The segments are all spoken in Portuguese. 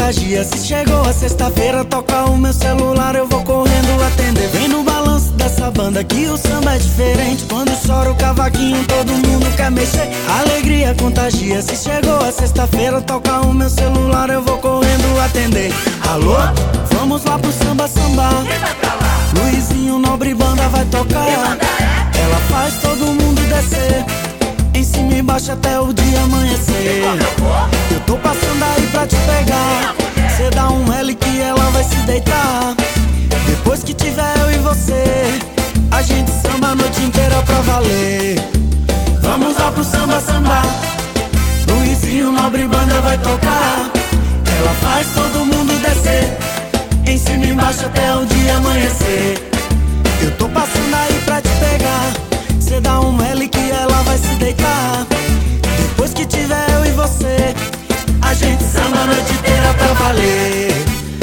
contagia. Se chegou a sexta-feira, toca o meu celular, eu vou correndo atender. Vem no balanço dessa banda que o samba é diferente. Quando chora o cavaquinho, todo mundo quer mexer. Alegria contagia. Se chegou a sexta-feira, toca o meu celular, eu vou correndo atender. Alô? Vamos lá pro samba sambar. Luizinho Nobre Banda vai tocar. Ela faz todo mundo descer, em cima e embaixo até o dia amanhecer. Eu tô passando aí pra te pegar. Cê dá um L que ela vai se deitar. Depois que tiver eu e você, a gente samba a noite inteira pra valer. Vamos lá pro samba sambar. Luizinho Nobre Banda vai tocar. Ela faz todo mundo descer, em cima e embaixo até o dia amanhecer. Eu tô passando aí pra te pegar. Cê dá um L que ela vai se deitar. Depois que tiver eu e você, a gente samba a noite inteira pra valer.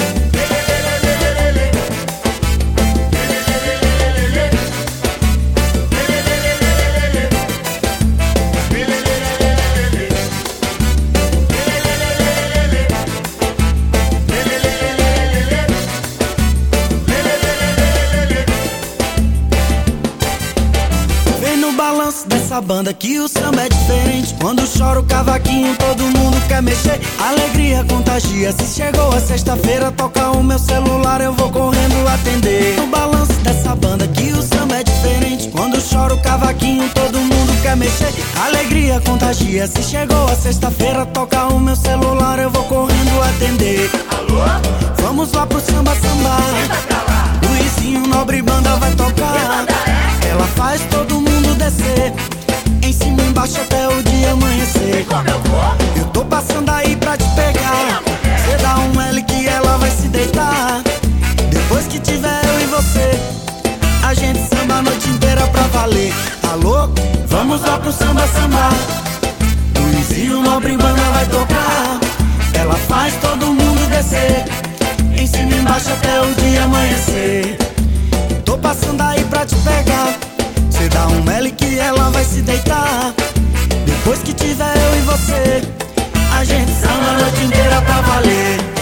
Balanço dessa banda que o samba é diferente. Quando chora o cavaquinho, todo mundo quer mexer. Alegria contagia. Se chegou a sexta-feira, toca o meu celular, eu vou correndo atender. No balanço dessa banda que o samba é diferente. Quando chora o cavaquinho, todo mundo quer mexer. Alegria contagia. Se chegou a sexta-feira, toca o meu celular, eu vou correndo atender. Alô? Vamos lá pro samba sambar. Luizinho Nobre Banda vai tocar. Ela faz todo mundo descer, em cima e embaixo até o dia amanhecer. Eu tô passando aí pra te pegar. Cê dá um L que ela vai se deitar. Depois que tiver eu e você, a gente samba a noite inteira pra valer. Alô? Vamos lá pro samba sambar. Luizinho Nobre Banda vai tocar. Ela faz todo mundo descer, em cima e embaixo até o dia amanhecer. Tô passando aí pra te pegar. Cê dá um L que ela vai se deitar. Depois que tiver eu e você, a gente samba a noite inteira pra valer.